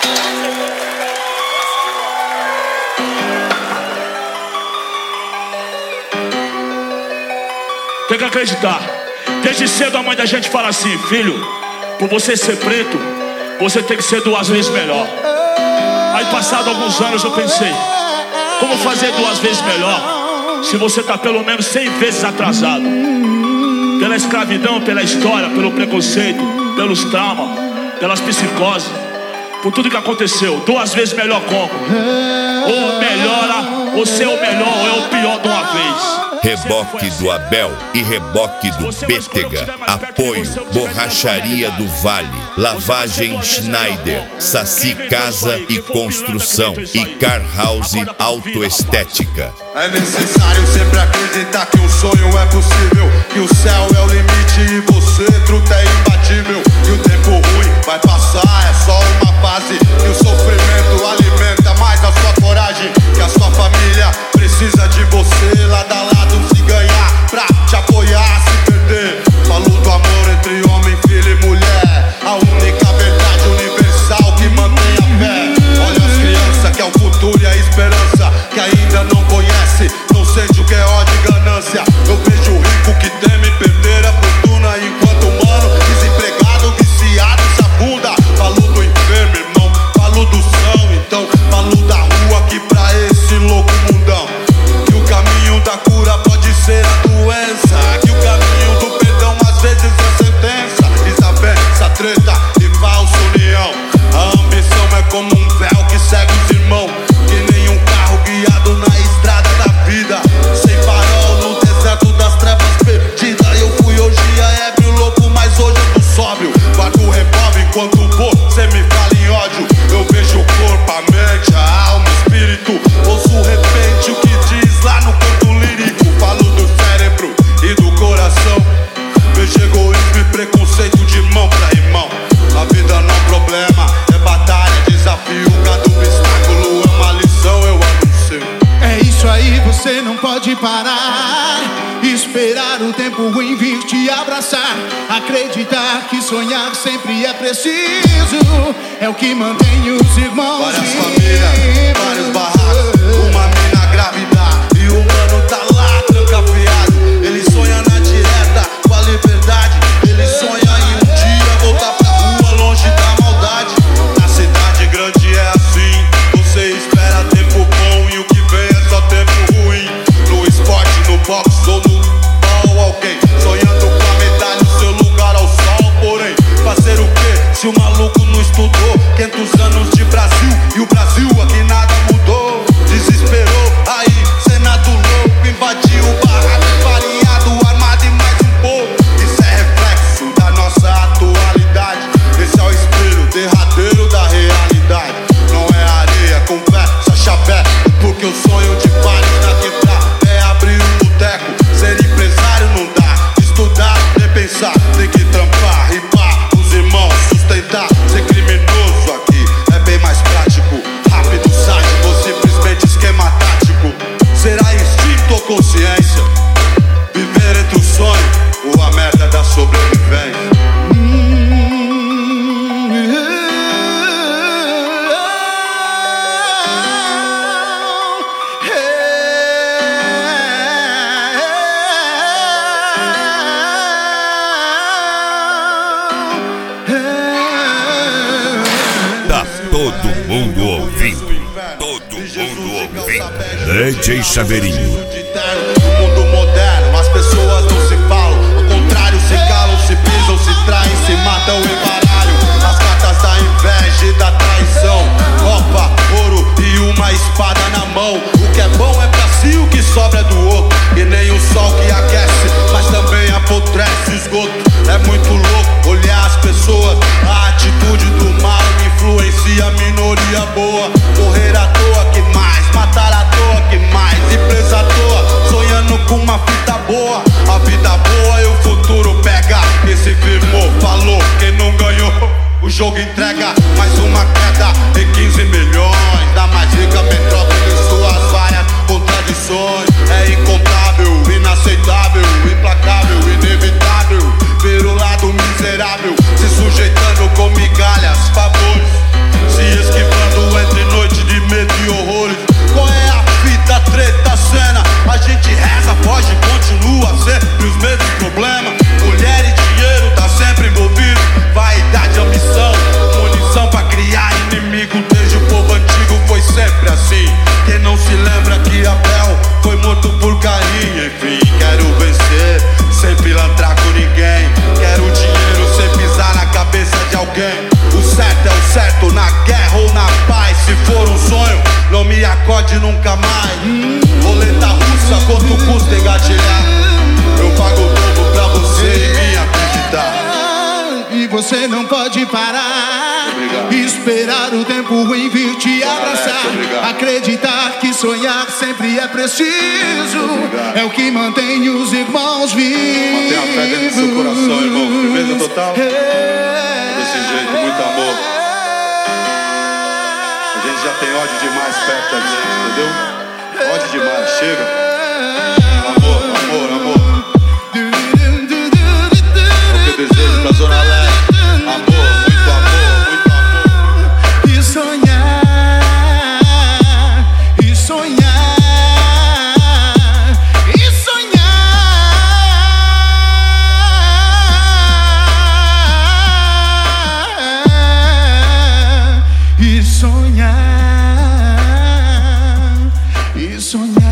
Tem que acreditar. Desde cedo a mãe da gente fala assim: filho, por você ser preto, você tem que ser 2 vezes melhor. Aí passado alguns anos eu pensei: como fazer 2 vezes melhor se você está pelo menos 100 vezes atrasado? Pela escravidão, pela história, pelo preconceito, pelos traumas, pelas psicoses, por tudo que aconteceu. 2 vezes melhor como? Ou melhora, ou ser o melhor, ou é o pior de uma vez. Reboque do Abel e reboque do Pétega. Apoio Borracharia do Vale, Lavagem Schneider, Saci Casa e Construção e Car House Autoestética. É necessário sempre acreditar que um sonho é possível, que o céu é o limite e você, truta, é imbatível. E o tempo ruim vai passar, é só uma fase. E o sofrimento alimenta mais a sua coragem, que a sua família precisa de você. Lado a lado se ganhar, pra te apoiar, se perder. Falo do amor entre homem, filho e mulher, a única verdade universal que mantém a fé. Olha as crianças que é o futuro e a esperança, que ainda não conhece, não sente o que é ódio e ganância. Eu vejo o rico que teme perder a fortuna, enquanto o mano desempregado, viciado, se afunda. Falo do enfermo, irmão, falo do são, então falo da rua aqui pra esse louco mundão. Que o caminho da cura pode ser a doença, que o caminho do perdão às vezes é sentença. Desavença, treta e falsa união. A ambição é como um véu que segue os irmãos, que nem um carro guiado na estrada da vida, sem farol no deserto das trevas perdida. Eu fui hoje a ébrio louco, mas hoje eu tô sóbrio. Guardo o revólver enquanto você me fala em ódio. Eu vejo o corpo, a mente, a alma, o espírito. Ouço de repente o que diz lá no canto lírico. Falo do cérebro e do coração. Vejo egoísmo e preconceito de mão pra irmão. A vida não é problema, é batalha, desafio. Cada obstáculo é uma lição, eu anuncio. É isso aí, você não pode parar. Esperar o tempo ruim vir te abraçar. Acreditar que sonhar sempre é preciso. É o que mantém os irmãos. Várias famílias, vários barracos, uma mina grávida e o mano tá lá trancafiado. Ele sonha na direta com a liberdade. Ele sonha em um dia voltar pra rua longe da maldade. Na cidade grande é assim, você espera tempo bom e o que vem é só tempo ruim. No esporte, no boxe ou no ball, alguém sonhando com a medalha, o seu lugar ao sol. Porém, fazer o quê se o maluco não estudou? 500 anos de Brasil e o Brasil aqui nada mudou. Desesperou, aí Senado louco invadiu o barraco variado, armado e mais um pouco. Isso é reflexo da nossa atualidade. Esse é o espelho derradeiro da realidade. Não é areia, conversa, chapé, porque o sonho de vários na quebrada é abrir um boteco. Ser empresário não dá, estudar, repensar, tem que trampar, ripar, os irmãos sustentar. Ser criminoso aqui é bem mais prático, rápido, sádico ou simplesmente esquema tático. Será instinto ou consciência? Viver entre o sonho ou a merda da sobrevivência? Todo mundo ouvindo, todo mundo ouvindo. DJ Chaveirinho. No mundo moderno, as pessoas não se falam, ao contrário, se calam, se pisam, se traem, se matam em baralho. As cartas da inveja e da traição, copa, ouro e uma espada na mão. O que é bom é pra si, o que sobra é do outro. E nem o sol que aquece, mas também apodrece o esgoto. É muito louco olhar as pessoas, a atitude do mal influencia a minoria boa. Correr à toa que mais, matar à toa que mais, e presa à toa, sonhando com uma fita boa. A vida boa e o futuro pega. E se firmou, falou, quem não ganhou, o jogo entrega. Mais uma queda em 15 milhões, da mais rica metrópole em suas várias contradições. É incontável, inaceitável, implacável, inevitável ver o lado miserável se sujeitando com migalhas, favores, se esquivando pode parar. Obrigado. Esperar o tempo ruim vir te abraçar. Acreditar que sonhar sempre é preciso. Obrigado. É o que mantém os irmãos vivos. Mantenha a fé dentro do seu coração, irmão. Firmeza total. Desse jeito, muito amor. A gente já tem ódio demais perto da gente, entendeu? Ódio demais, chega. Amor, amor, amor. É o que eu desejo pra Zona Leste. Amor, muito amor, muito amor. E sonhar, e sonhar, e sonhar, e sonhar, e sonhar.